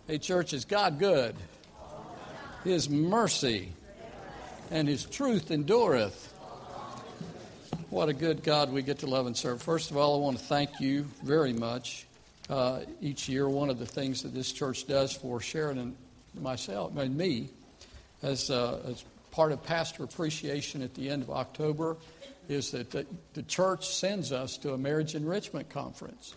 Hey, church, is God good? His mercy and His truth endureth. What a good God we get to love and serve. First of all, I want to thank you very much. Each year, one of the things that this church does for Sharon and myself and me as part of pastor appreciation at the end of October is that the church sends us to a marriage enrichment conference.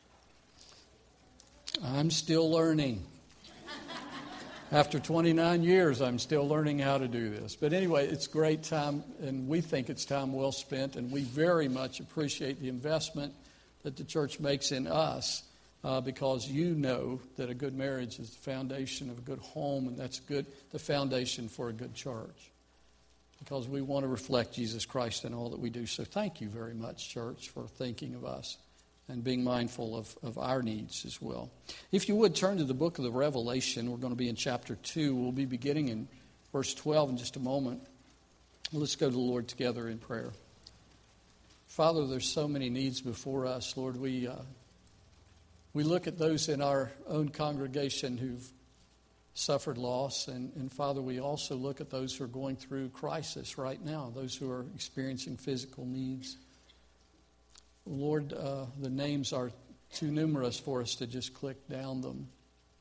I'm still learning. After 29 years, I'm still learning how to do this. But anyway, it's a great time, and we think it's time well spent, and we very much appreciate the investment that the church makes in us because you know that a good marriage is the foundation of a good home, and that's the foundation for a good church because we want to reflect Jesus Christ in all that we do. So thank you very much, church, for thinking of us and being mindful of our needs as well. If you would, turn to the book of the Revelation. We're going to be in chapter 2. We'll be beginning in verse 12 in just a moment. Let's go to the Lord together in prayer. Father, there's so many needs before us. Lord, we look at those in our own congregation who've suffered loss. And Father, we also look at those who are going through crisis right now, those who are experiencing physical needs. Lord, the names are too numerous for us to just click down them.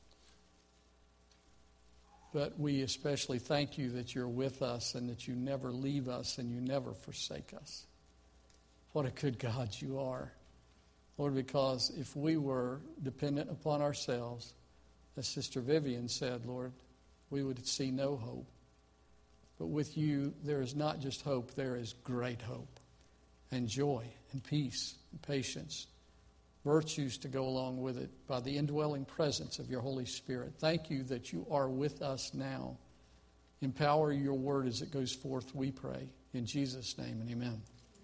But we especially thank you that you're with us and that you never leave us and you never forsake us. What a good God you are. Lord, because if we were dependent upon ourselves, as Sister Vivian said, Lord, we would see no hope. But with you, there is not just hope, there is great hope and joy and peace and patience, virtues to go along with it by the indwelling presence of your Holy Spirit. Thank you that you are with us now. Empower your word as it goes forth, we pray. In Jesus' name and amen.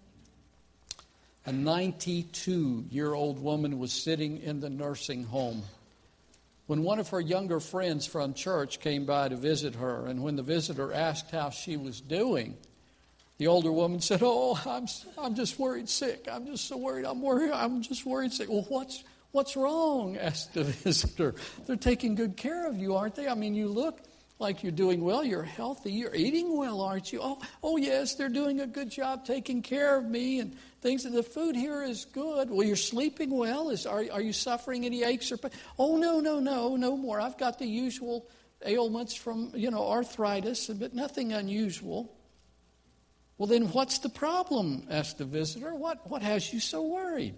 A 92-year-old woman was sitting in the nursing home when one of her younger friends from church came by to visit her. And when the visitor asked how she was doing, the older woman said, "Oh, I'm just worried sick. I'm just so worried. I'm just worried sick." "Well, what's wrong?" asked the visitor. "They're taking good care of you, aren't they? I mean, you look like you're doing well. You're healthy. You're eating well, aren't you?" Oh, yes, they're doing a good job taking care of me and things. The food here is good. Well, you're sleeping well. Are you suffering any aches or pain? Oh, no more. I've got the usual ailments from, arthritis, but nothing unusual. "Well, then what's the problem?" asked the visitor. What has you so worried?"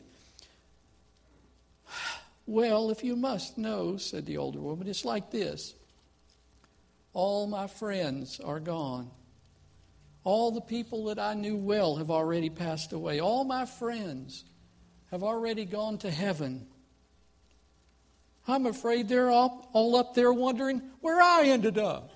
"Well, if you must know," said the older woman, "it's like this. All my friends are gone. All the people that I knew well have already passed away. All my friends have already gone to heaven. I'm afraid they're all up there wondering where I ended up."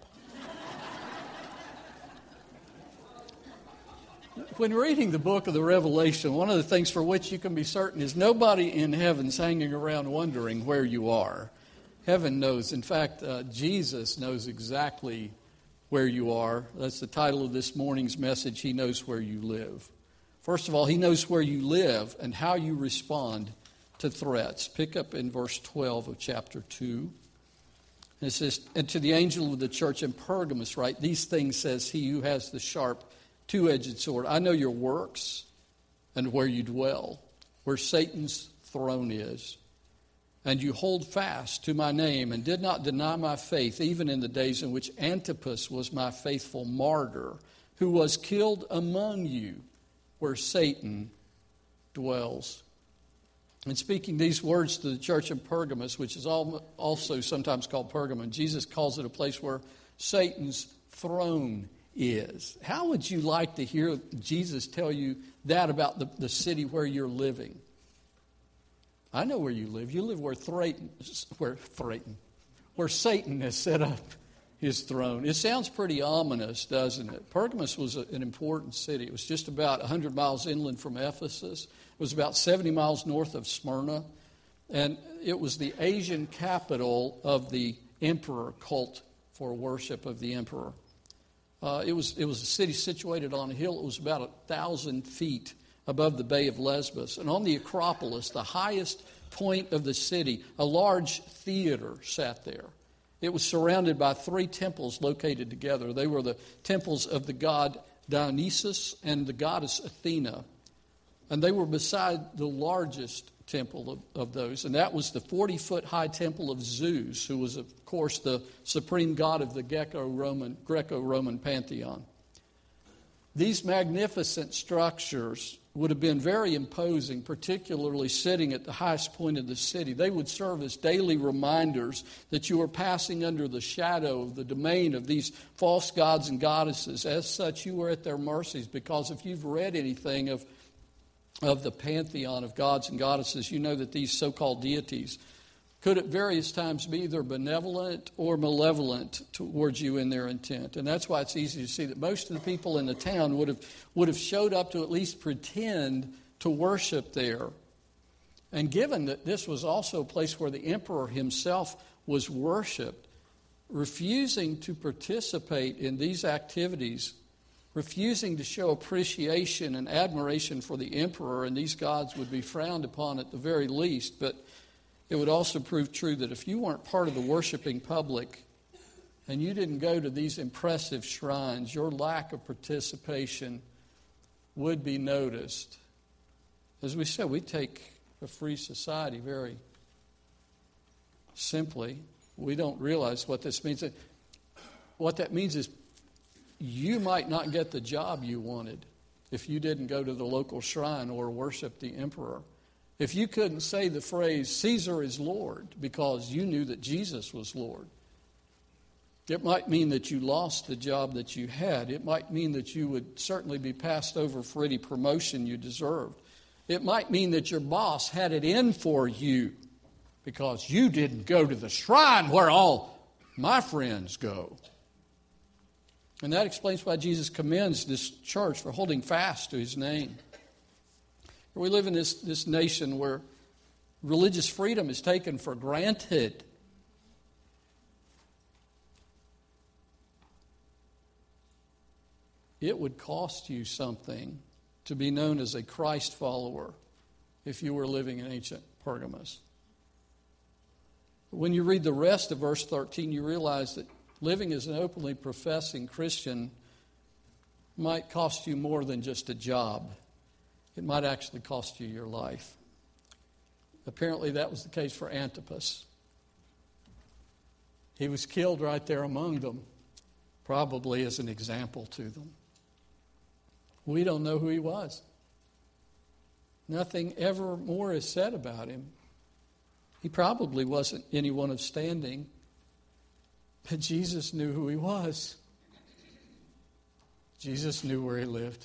When reading the book of the Revelation, one of the things for which you can be certain is nobody in heaven's hanging around wondering where you are. Heaven knows. In fact, Jesus knows exactly where you are. That's the title of this morning's message. He knows where you live. First of all, He knows where you live and how you respond to threats. Pick up in verse 12 of chapter 2. And it says, "And to the angel of the church in Pergamos write, these things says He who has the sharp two-edged sword. I know your works and where you dwell, where Satan's throne is. And you hold fast to my name and did not deny my faith, even in the days in which Antipas was my faithful martyr, who was killed among you, where Satan dwells." And speaking these words to the church in Pergamos, which is also sometimes called Pergamon, Jesus calls it a place where Satan's throne is. How would you like to hear Jesus tell you that about the city where you're living? I know where you live. You live where Satan has set up his throne. It sounds pretty ominous, doesn't it? Pergamos was an important city. It was just about 100 miles inland from Ephesus. It was about 70 miles north of Smyrna. And it was the Asian capital of the emperor cult for worship of the emperor. It was a city situated on a hill. It was about 1,000 feet above the Bay of Lesbos. And on the Acropolis, the highest point of the city, a large theater sat there. It was surrounded by 3 temples located together. They were the temples of the god Dionysus and the goddess Athena. And they were beside the largest temple of those. And that was the 40-foot high temple of Zeus, who was, of course, the supreme god of the Greco-Roman pantheon. These magnificent structures would have been very imposing, particularly sitting at the highest point of the city. They would serve as daily reminders that you are passing under the shadow of the domain of these false gods and goddesses. As such, you are at their mercies, because if you've read anything of the pantheon of gods and goddesses, you know that these so-called deities could at various times be either benevolent or malevolent towards you in their intent. And that's why it's easy to see that most of the people in the town would have showed up to at least pretend to worship there. And given that this was also a place where the emperor himself was worshipped, refusing to participate in these activities, refusing to show appreciation and admiration for the emperor and these gods would be frowned upon at the very least. But it would also prove true that if you weren't part of the worshiping public and you didn't go to these impressive shrines, your lack of participation would be noticed. As we said, we take a free society very simply. We don't realize what this means. What that means is you might not get the job you wanted if you didn't go to the local shrine or worship the emperor. If you couldn't say the phrase, "Caesar is Lord," because you knew that Jesus was Lord, it might mean that you lost the job that you had. It might mean that you would certainly be passed over for any promotion you deserved. It might mean that your boss had it in for you because you didn't go to the shrine where all my friends go. And that explains why Jesus commends this church for holding fast to his name. We live in this nation where religious freedom is taken for granted. It would cost you something to be known as a Christ follower if you were living in ancient Pergamos. When you read the rest of verse 13, you realize that living as an openly professing Christian might cost you more than just a job. It might actually cost you your life. Apparently that was the case for Antipas. He was killed right there among them, probably as an example to them. We don't know who he was. Nothing ever more is said about him. He probably wasn't anyone of standing, but Jesus knew who he was. Jesus knew where he lived.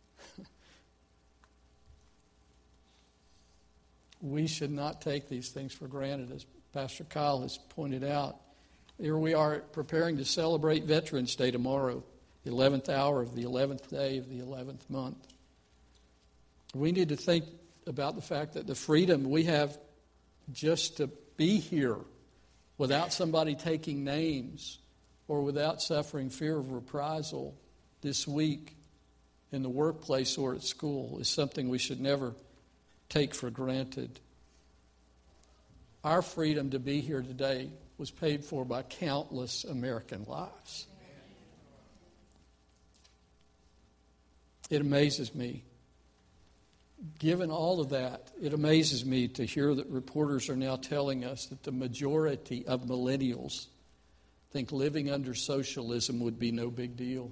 We should not take these things for granted, as Pastor Kyle has pointed out. Here we are preparing to celebrate Veterans Day tomorrow, the 11th hour of the 11th day of the 11th month. We need to think about the fact that the freedom we have just to be here without somebody taking names or without suffering fear of reprisal this week in the workplace or at school is something we should never take for granted. Our freedom to be here today was paid for by countless American lives. It amazes me. Given all of that, it amazes me to hear that reporters are now telling us that the majority of millennials think living under socialism would be no big deal.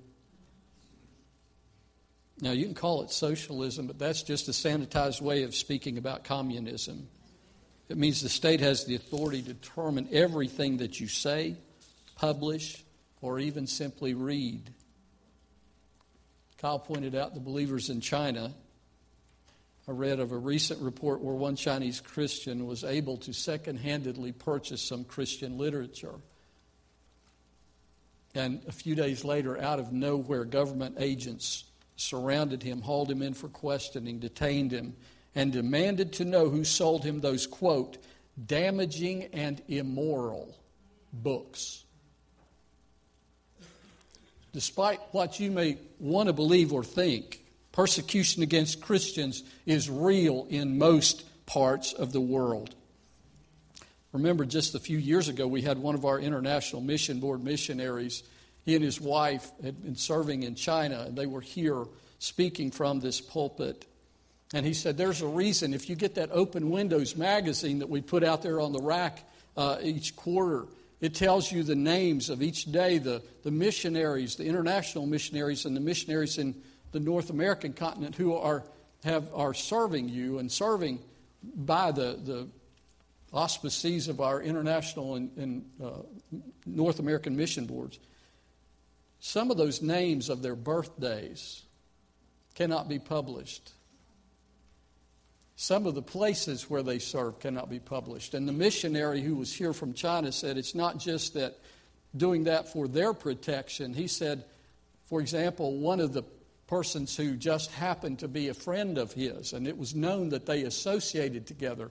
Now, you can call it socialism, but that's just a sanitized way of speaking about communism. It means the state has the authority to determine everything that you say, publish, or even simply read. Kyle pointed out the believers in China. I read of a recent report where one Chinese Christian was able to second-handedly purchase some Christian literature. And a few days later, out of nowhere, government agents surrounded him, hauled him in for questioning, detained him, and demanded to know who sold him those, quote, damaging and immoral books. Despite what you may want to believe or think, Persecution against Christians is real in most parts of the world. Remember, just a few years ago, we had one of our International Mission Board missionaries. He and his wife had been serving in China, and they were here speaking from this pulpit. And he said, there's a reason. If you get that Open Windows magazine that we put out there on the rack each quarter, it tells you the names of each day, the missionaries, the international missionaries, and the missionaries in the North American continent who are serving you and serving by the auspices of our international and North American mission boards. Some of those names of their birthdays cannot be published. Some of the places where they serve cannot be published. And the missionary who was here from China said it's not just that doing that for their protection. He said, for example, one of the persons who just happened to be a friend of his, and it was known that they associated together.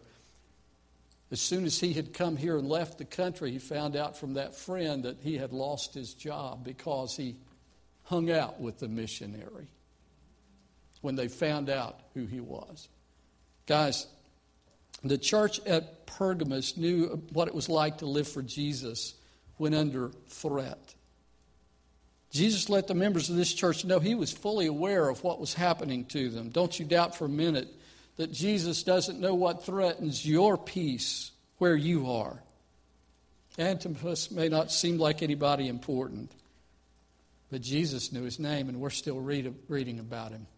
As soon as he had come here and left the country, he found out from that friend that he had lost his job because he hung out with the missionary when they found out who he was. Guys, the church at Pergamos knew what it was like to live for Jesus when under threat. Jesus let the members of this church know he was fully aware of what was happening to them. Don't you doubt for a minute that Jesus doesn't know what threatens your peace where you are. Antipas may not seem like anybody important, but Jesus knew his name, and we're still reading about him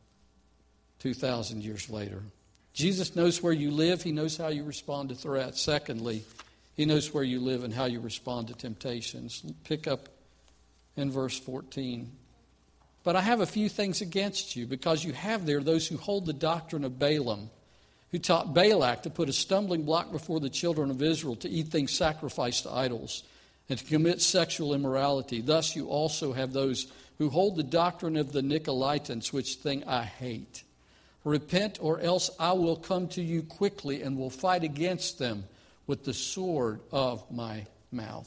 2,000 years later. Jesus knows where you live. He knows how you respond to threats. Secondly, he knows where you live and how you respond to temptations. Pick up in verse 14. But I have a few things against you, because you have there those who hold the doctrine of Balaam, who taught Balak to put a stumbling block before the children of Israel, to eat things sacrificed to idols, and to commit sexual immorality. Thus you also have those who hold the doctrine of the Nicolaitans, which thing I hate. Repent, or else I will come to you quickly and will fight against them with the sword of my mouth.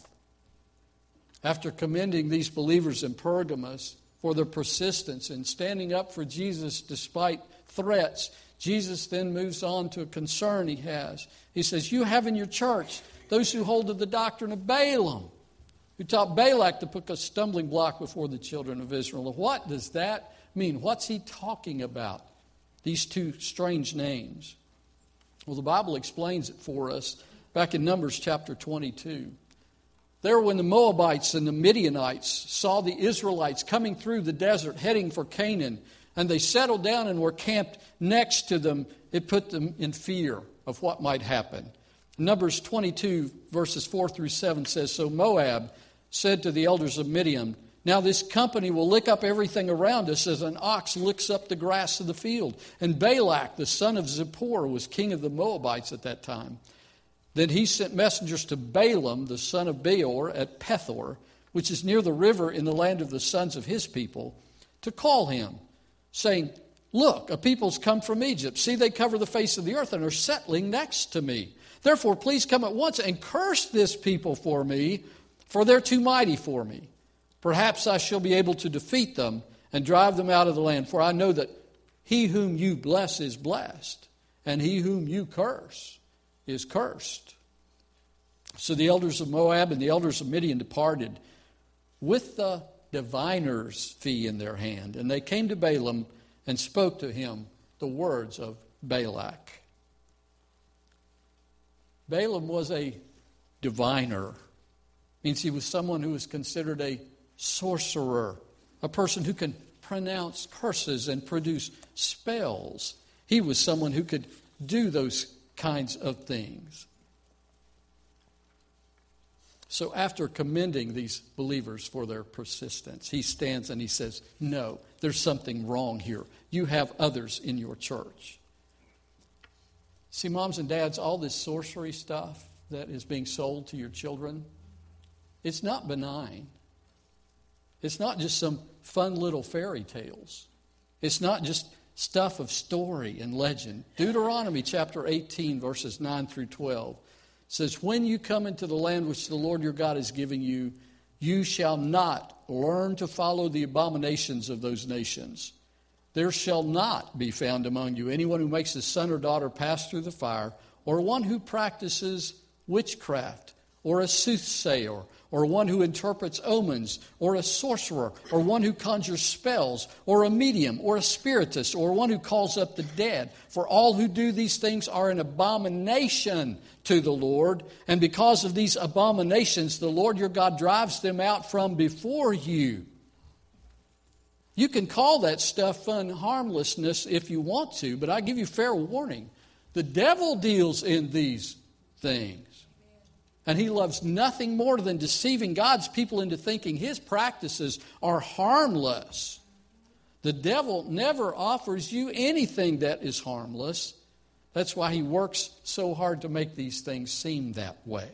After commending these believers in Pergamos for their persistence in standing up for Jesus despite threats, Jesus then moves on to a concern he has. He says, you have in your church those who hold to the doctrine of Balaam, who taught Balak to put a stumbling block before the children of Israel. What does that mean? What's he talking about? These two strange names. Well, the Bible explains it for us back in Numbers chapter 22. There, when the Moabites and the Midianites saw the Israelites coming through the desert heading for Canaan, and they settled down and were camped next to them, it put them in fear of what might happen. Numbers 22 verses 4 through 7 says, So Moab said to the elders of Midian, Now this company will lick up everything around us as an ox licks up the grass of the field. And Balak, the son of Zippor, was king of the Moabites at that time. Then he sent messengers to Balaam, the son of Beor, at Pethor, which is near the river in the land of the sons of his people, to call him, saying, Look, a people's come from Egypt. See, they cover the face of the earth and are settling next to me. Therefore, please come at once and curse this people for me, for they're too mighty for me. Perhaps I shall be able to defeat them and drive them out of the land. For I know that he whom you bless is blessed, and he whom you curse is cursed. So the elders of Moab and the elders of Midian departed with the diviner's fee in their hand. And they came to Balaam and spoke to him the words of Balak. Balaam was a diviner. Means he was someone who was considered a sorcerer, a person who can pronounce curses and produce spells. He was someone who could do those kinds of things. So after commending these believers for their persistence, he stands and he says, no, there's something wrong here. You have others in your church. See, moms and dads, all this sorcery stuff that is being sold to your children, it's not benign. It's not just some fun little fairy tales. It's not just stuff of story and legend. Deuteronomy chapter 18, verses 9 through 12 says, When you come into the land which the Lord your God is giving you, you shall not learn to follow the abominations of those nations. there shall not be found among you anyone who makes his son or daughter pass through the fire, or one who practices witchcraft, or a soothsayer, or one who interprets omens, or a sorcerer, or one who conjures spells, or a medium, or a spiritist, or one who calls up the dead. For all who do these things are an abomination to the Lord, and because of these abominations, the Lord your God drives them out from before you. You can call that stuff fun harmlessness if you want to, but I give you fair warning. The devil deals in these things. And he loves nothing more than deceiving God's people into thinking his practices are harmless. The devil never offers you anything that is harmless. That's why he works so hard to make these things seem that way.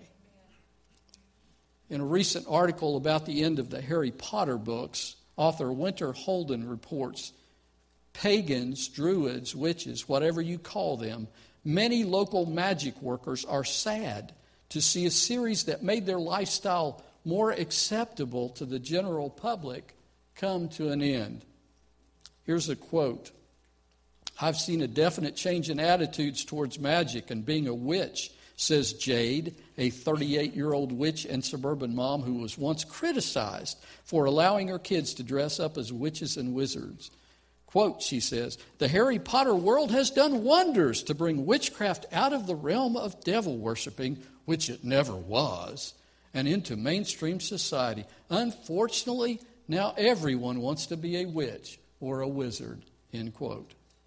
In a recent article about the end of the Harry Potter books, author Winter Holden reports, pagans, druids, witches, whatever you call them, many local magic workers are sad to see a series that made their lifestyle more acceptable to the general public come to an end. Here's a quote. I've seen a definite change in attitudes towards magic and being a witch, says Jade, a 38-year-old witch and suburban mom who was once criticized for allowing her kids to dress up as witches and wizards. Quote, she says, the Harry Potter world has done wonders to bring witchcraft out of the realm of devil worshiping, which it never was, and into mainstream society. Unfortunately, now everyone wants to be a witch or a wizard, end quote.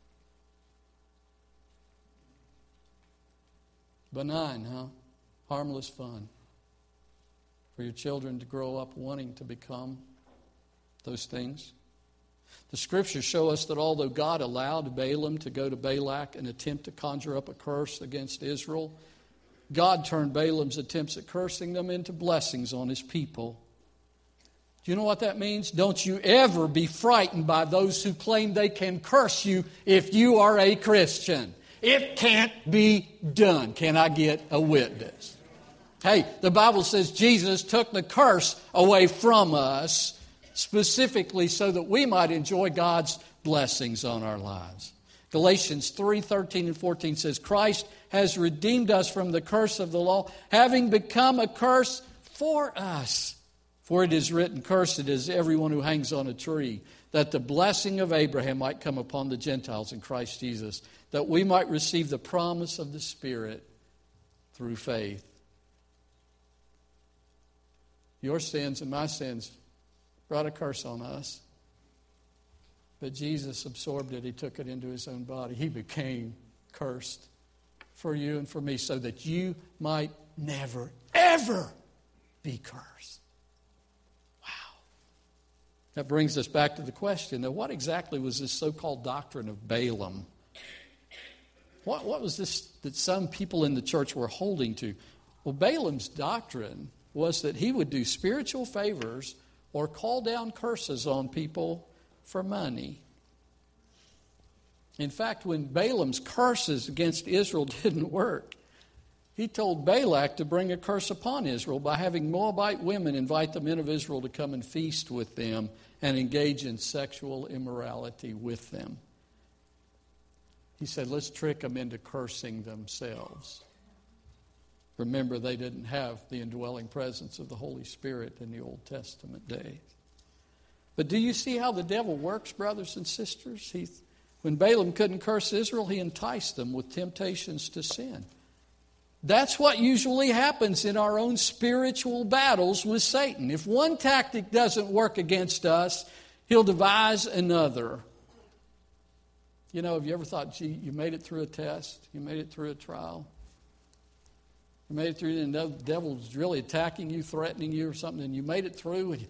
Benign, huh? Harmless fun for your children to grow up wanting to become those things. The Scriptures show us that although God allowed Balaam to go to Balak and attempt to conjure up a curse against Israel, God turned Balaam's attempts at cursing them into blessings on his people. Do you know what that means? Don't you ever be frightened by those who claim they can curse you if you are a Christian. It can't be done. Can I get a witness? Hey, the Bible says Jesus took the curse away from us specifically so that we might enjoy God's blessings on our lives. Galatians 3:13 and 14 says, Christ has redeemed us from the curse of the law, having become a curse for us. For it is written, cursed is everyone who hangs on a tree, that the blessing of Abraham might come upon the Gentiles in Christ Jesus, that we might receive the promise of the Spirit through faith. Your sins and my sins brought a curse on us. But Jesus absorbed it. He took it into his own body. He became cursed for you and for me so that you might never, ever be cursed. Wow. That brings us back to the question, now what exactly was this so-called doctrine of Balaam? What was this that some people in the church were holding to? Well, Balaam's doctrine was that he would do spiritual favors or call down curses on people for money. In fact, when Balaam's curses against Israel didn't work, he told Balak to bring a curse upon Israel by having Moabite women invite the men of Israel to come and feast with them and engage in sexual immorality with them. He said, let's trick them into cursing themselves. Remember, they didn't have the indwelling presence of the Holy Spirit in the Old Testament days. But do you see how the devil works, brothers and sisters? When Balaam couldn't curse Israel, he enticed them with temptations to sin. That's what usually happens in our own spiritual battles with Satan. If one tactic doesn't work against us, he'll devise another. You know, have you ever thought, gee, you made it through a test? You made it through a trial? You made it through, and the devil's really attacking you, threatening you or something, and you made it through, and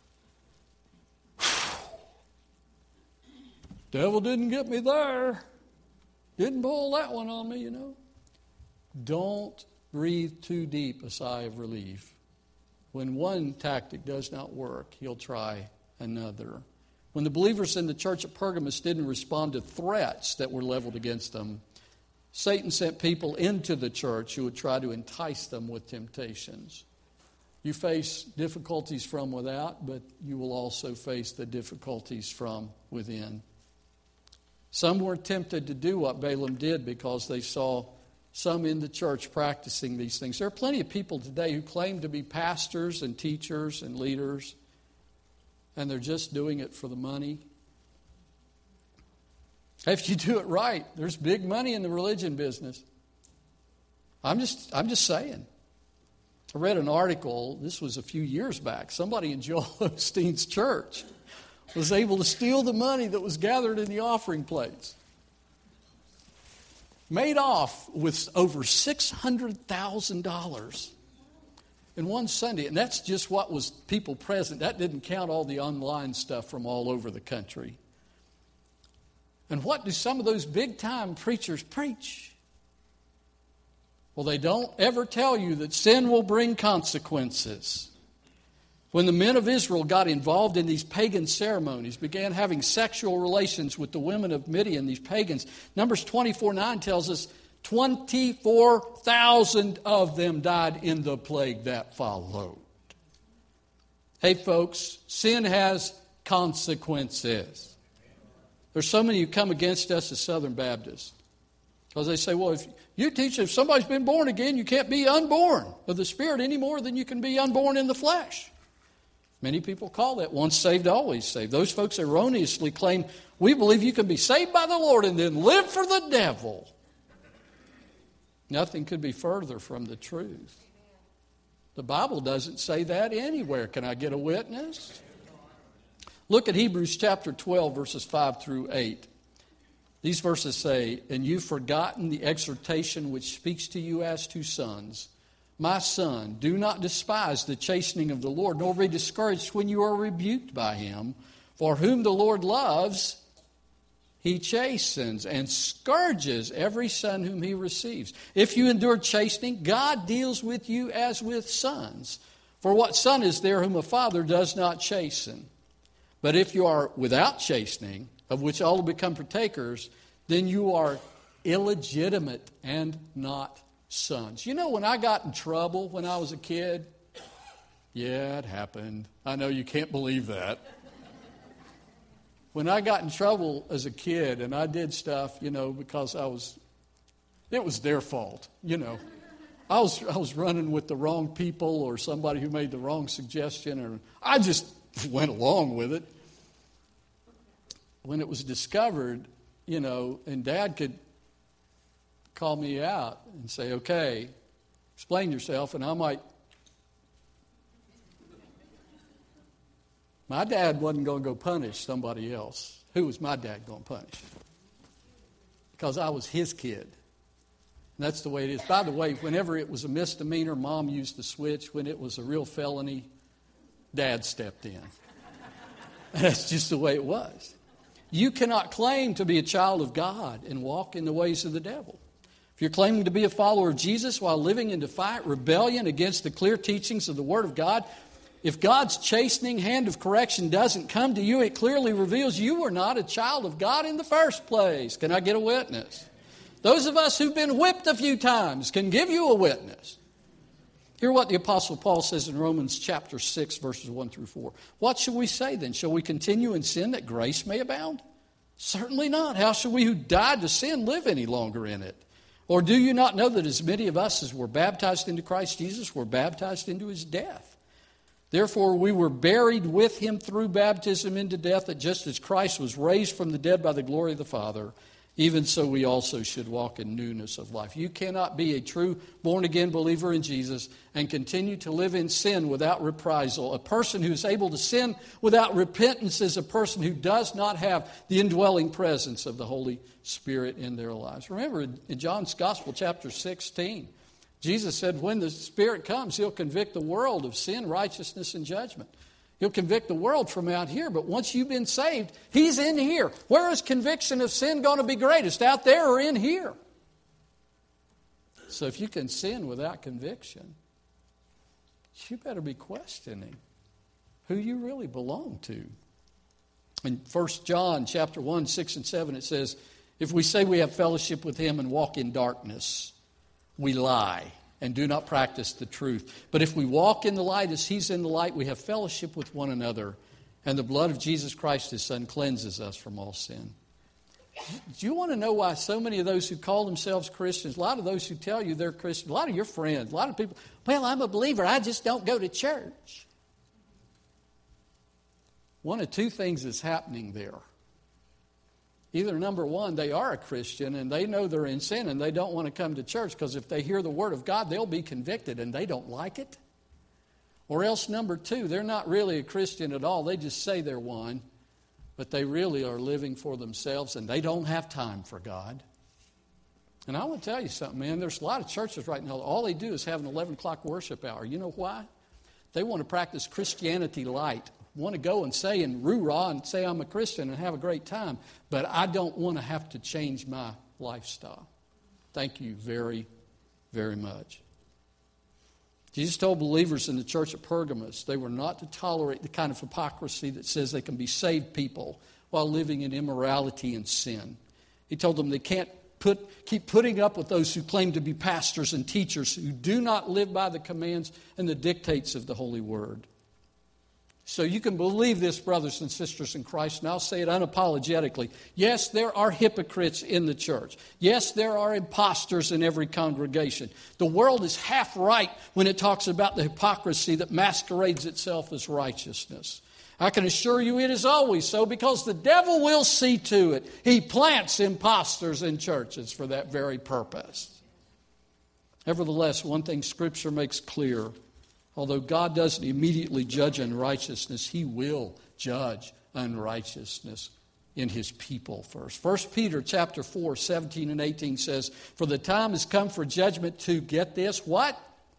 devil didn't get me there. Didn't pull that one on me, you know. Don't breathe too deep a sigh of relief. When one tactic does not work, he'll try another. When the believers in the church at Pergamos didn't respond to threats that were leveled against them, Satan sent people into the church who would try to entice them with temptations. You face difficulties from without, but you will also face the difficulties from within. Some were tempted to do what Balaam did because they saw some in the church practicing these things. There are plenty of people today who claim to be pastors and teachers and leaders, and they're just doing it for the money. If you do it right, there's big money in the religion business. I'm just saying. I read an article, this was a few years back, somebody in Joel Osteen's church was able to steal the money that was gathered in the offering plates. Made off with over $600,000 in one Sunday. And that's just what was people present. That didn't count all the online stuff from all over the country. And what do some of those big-time preachers preach? Well, they don't ever tell you that sin will bring consequences. When the men of Israel got involved in these pagan ceremonies, began having sexual relations with the women of Midian, these pagans, Numbers 24:9 tells us 24,000 of them died in the plague that followed. Hey, folks, sin has consequences. There's so many who come against us as Southern Baptists because they say, well, if you teach if somebody's been born again, you can't be unborn of the Spirit any more than you can be unborn in the flesh. Many people call that once saved, always saved. Those folks erroneously claim, we believe you can be saved by the Lord and then live for the devil. Nothing could be further from the truth. The Bible doesn't say that anywhere. Can I get a witness? Look at Hebrews chapter 12, verses 5 through 8. These verses say, and you've forgotten the exhortation which speaks to you as to sons. My son, do not despise the chastening of the Lord, nor be discouraged when you are rebuked by him. For whom the Lord loves, he chastens and scourges every son whom he receives. If you endure chastening, God deals with you as with sons. For what son is there whom a father does not chasten? But if you are without chastening, of which all will become partakers, then you are illegitimate and not sons. You know, when I got in trouble when I was a kid, yeah, it happened. I know you can't believe that. When I got in trouble as a kid and I did stuff, because it was their fault, I was running with the wrong people or somebody who made the wrong suggestion, or I just went along with it. When it was discovered, and Dad could call me out and say, okay, explain yourself, and I might. My dad wasn't going to go punish somebody else. Who was my dad going to punish? Because I was his kid. And that's the way it is. By the way, whenever it was a misdemeanor, Mom used the switch. When it was a real felony, Dad stepped in. That's just the way it was. You cannot claim to be a child of God and walk in the ways of the devil. If you're claiming to be a follower of Jesus while living in defiant rebellion against the clear teachings of the Word of God, if God's chastening hand of correction doesn't come to you, it clearly reveals you were not a child of God in the first place. Can I get a witness? Those of us who've been whipped a few times can give you a witness. Hear what the Apostle Paul says in Romans chapter 6, verses 1 through 4. What shall we say then? Shall we continue in sin that grace may abound? Certainly not. How shall we who died to sin live any longer in it? Or do you not know that as many of us as were baptized into Christ Jesus were baptized into his death? Therefore we were buried with him through baptism into death, that just as Christ was raised from the dead by the glory of the Father, even so we also should walk in newness of life. You cannot be a true born-again believer in Jesus and continue to live in sin without reprisal. A person who is able to sin without repentance is a person who does not have the indwelling presence of the Holy Spirit in their lives. Remember, in John's Gospel, chapter 16, Jesus said when the Spirit comes, he'll convict the world of sin, righteousness, and judgment. He'll convict the world from out here, but once you've been saved, he's in here. Where is conviction of sin going to be greatest, out there or in here? So if you can sin without conviction, you better be questioning who you really belong to. In 1 John chapter 1, 6 and 7, it says, if we say we have fellowship with him and walk in darkness, we lie and do not practice the truth. But if we walk in the light as he's in the light, we have fellowship with one another, and the blood of Jesus Christ, his Son, cleanses us from all sin. Do you want to know why so many of those who call themselves Christians, a lot of those who tell you they're Christian, a lot of your friends, a lot of people, well, I'm a believer, I just don't go to church. One of two things is happening there. Either, number one, they are a Christian and they know they're in sin and they don't want to come to church because if they hear the Word of God, they'll be convicted and they don't like it. Or else, number two, they're not really a Christian at all. They just say they're one, but they really are living for themselves and they don't have time for God. And I want to tell you something, man. There's a lot of churches right now, all they do is have an 11 o'clock worship hour. You know why? They want to practice Christianity light. Want to go and say and roo-rah and say I'm a Christian and have a great time, but I don't want to have to change my lifestyle. Thank you very, very much. Jesus told believers in the church at Pergamos they were not to tolerate the kind of hypocrisy that says they can be saved people while living in immorality and sin. He told them they can't keep putting up with those who claim to be pastors and teachers who do not live by the commands and the dictates of the Holy Word. So you can believe this, brothers and sisters in Christ, and I'll say it unapologetically. Yes, there are hypocrites in the church. Yes, there are imposters in every congregation. The world is half right when it talks about the hypocrisy that masquerades itself as righteousness. I can assure you it is always so because the devil will see to it. He plants imposters in churches for that very purpose. Nevertheless, one thing Scripture makes clear. Although God doesn't immediately judge unrighteousness, He will judge unrighteousness in His people first. 1 Peter chapter 4, 17 and 18 says, "For the time has come for judgment to," get this, what?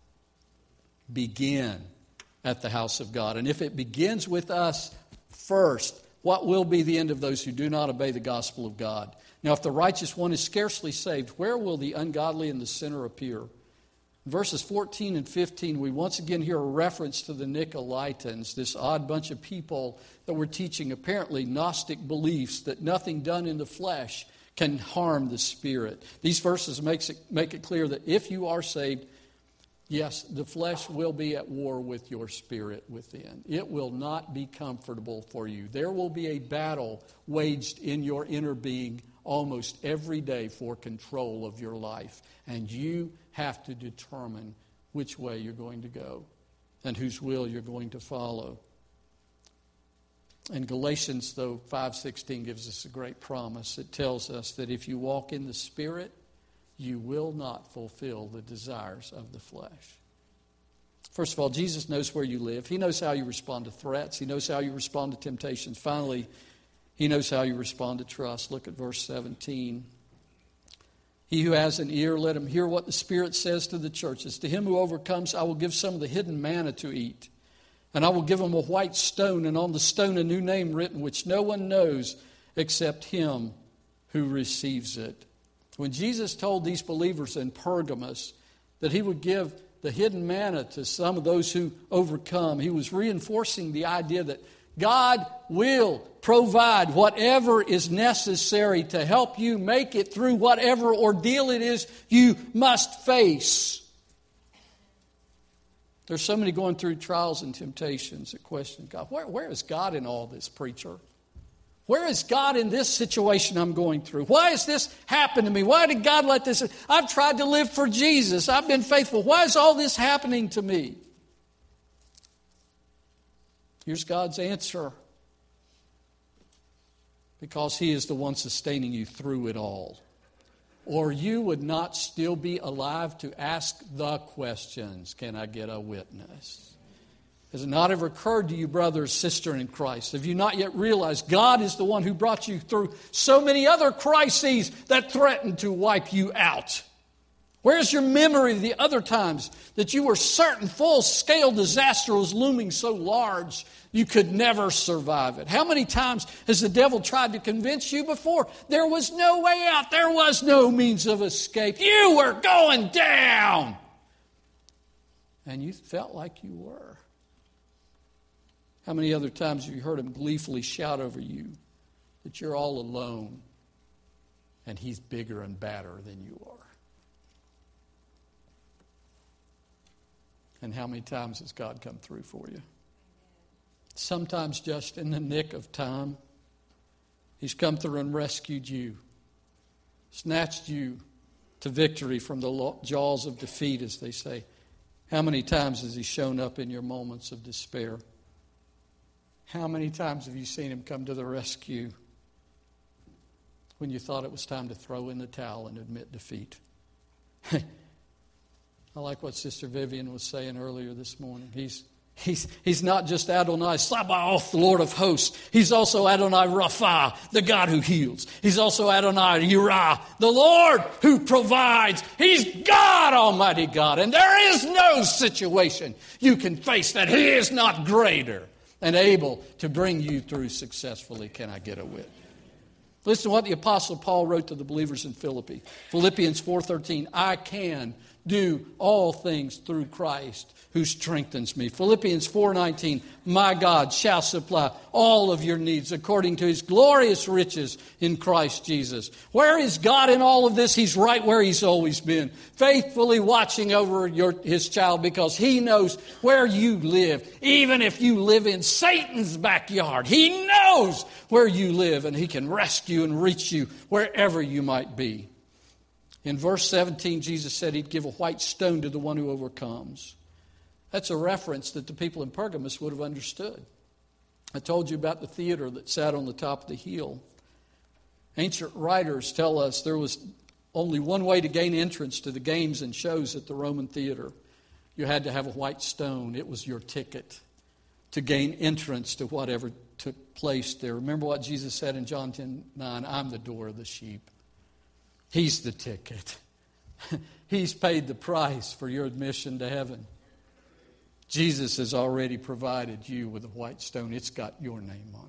"Begin at the house of God. And if it begins with us first, what will be the end of those who do not obey the gospel of God? Now, if the righteous one is scarcely saved, where will the ungodly and the sinner appear?" In verses 14 and 15, we once again hear a reference to the Nicolaitans, this odd bunch of people that were teaching apparently Gnostic beliefs that nothing done in the flesh can harm the spirit. These verses make it clear that if you are saved, yes, the flesh will be at war with your spirit within. It will not be comfortable for you. There will be a battle waged in your inner being almost every day for control of your life. And you have to determine which way you're going to go and whose will you're going to follow. And Galatians, though, 5:16 gives us a great promise. It tells us that if you walk in the Spirit, you will not fulfill the desires of the flesh. First of all, Jesus knows where you live. He knows how you respond to threats. He knows how you respond to temptations. Finally, He knows how you respond to trust. Look at verse 17. "He who has an ear, let him hear what the Spirit says to the churches. To him who overcomes, I will give some of the hidden manna to eat. And I will give him a white stone, and on the stone a new name written, which no one knows except him who receives it." When Jesus told these believers in Pergamos that He would give the hidden manna to some of those who overcome, He was reinforcing the idea that God will provide whatever is necessary to help you make it through whatever ordeal it is you must face. There's so many going through trials and temptations that question God. Where is God in all this, preacher? Where is God in this situation I'm going through? Why has this happened to me? Why did God let this? I've tried to live for Jesus. I've been faithful. Why is all this happening to me? Here's God's answer. Because He is the one sustaining you through it all. Or you would not still be alive to ask the questions. Can I get a witness? Has it not ever occurred to you, brother or sister in Christ? Have you not yet realized God is the one who brought you through so many other crises that threatened to wipe you out? Where's your memory of the other times that you were certain full-scale disaster was looming so large you could never survive it? How many times has the devil tried to convince you before there was no way out, there was no means of escape, you were going down? And you felt like you were. How many other times have you heard him gleefully shout over you that you're all alone and he's bigger and badder than you are? And how many times has God come through for you? Sometimes just in the nick of time. He's come through and rescued you, snatched you to victory from the jaws of defeat, as they say. How many times has He shown up in your moments of despair? How many times have you seen Him come to the rescue when you thought it was time to throw in the towel and admit defeat? I like what Sister Vivian was saying earlier this morning. He's not just Adonai Sabaoth, the Lord of hosts. He's also Adonai Rapha, the God who heals. He's also Adonai Yirah, the Lord who provides. He's God, Almighty God. And there is no situation you can face that He is not greater and able to bring you through successfully. Can I get a witness? Listen to what the Apostle Paul wrote to the believers in Philippi. Philippians 4:13, I can do all things through Christ who strengthens me. Philippians 4:19, my God shall supply all of your needs according to His glorious riches in Christ Jesus. Where is God in all of this? He's right where He's always been, faithfully watching over His child, because He knows where you live. Even if you live in Satan's backyard, He knows where you live, and He can rescue and reach you wherever you might be. In verse 17, Jesus said He'd give a white stone to the one who overcomes. That's a reference that the people in Pergamos would have understood. I told you about the theater that sat on the top of the hill. Ancient writers tell us there was only one way to gain entrance to the games and shows at the Roman theater. You had to have a white stone. It was your ticket to gain entrance to whatever took place there. Remember what Jesus said in John 10:9, I'm the door of the sheep. He's the ticket. He's paid the price for your admission to heaven. Jesus has already provided you with a white stone. It's got your name on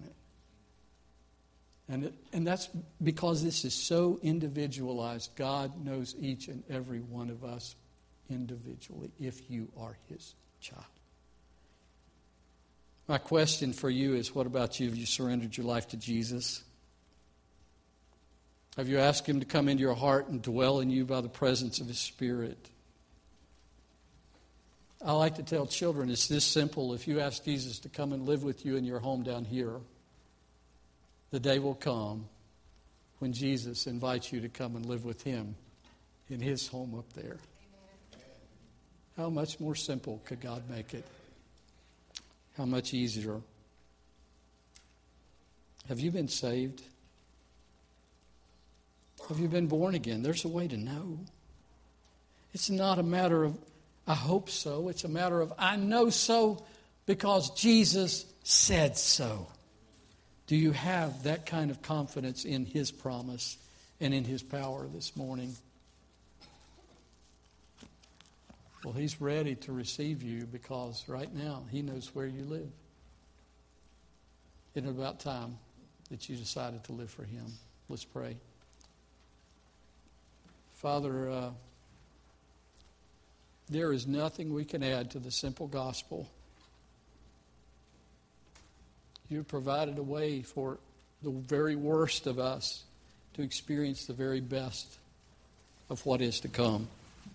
it. And that's because this is so individualized. God knows each and every one of us individually if you are His child. My question for you is, what about you? Have you surrendered your life to Jesus? Have you asked Him to come into your heart and dwell in you by the presence of His Spirit? I like to tell children it's this simple. If you ask Jesus to come and live with you in your home down here, the day will come when Jesus invites you to come and live with Him in His home up there. How much more simple could God make it? How much easier? Have you been saved? Have you been born again? There's a way to know. It's not a matter of, I hope so. It's a matter of, I know so because Jesus said so. Do you have that kind of confidence in His promise and in His power this morning? Well, He's ready to receive you because right now He knows where you live. Isn't it about time that you decided to live for Him? Let's pray. Father, there is nothing we can add to the simple gospel. You've provided a way for the very worst of us to experience the very best of what is to come.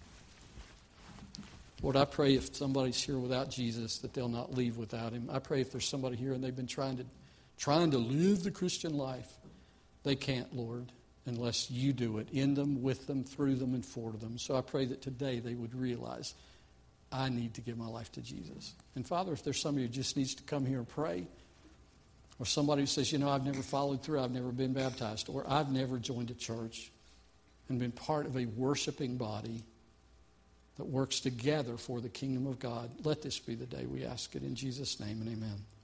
Lord, I pray if somebody's here without Jesus that they'll not leave without Him. I pray if there's somebody here and they've been trying to live the Christian life, they can't, Lord, unless you do it in them, with them, through them, and for them. So I pray that today they would realize, I need to give my life to Jesus. And Father, if there's somebody who just needs to come here and pray, or somebody who says, I've never followed through, I've never been baptized, or I've never joined a church and been part of a worshiping body that works together for the kingdom of God, let this be the day we ask it in Jesus' name and amen.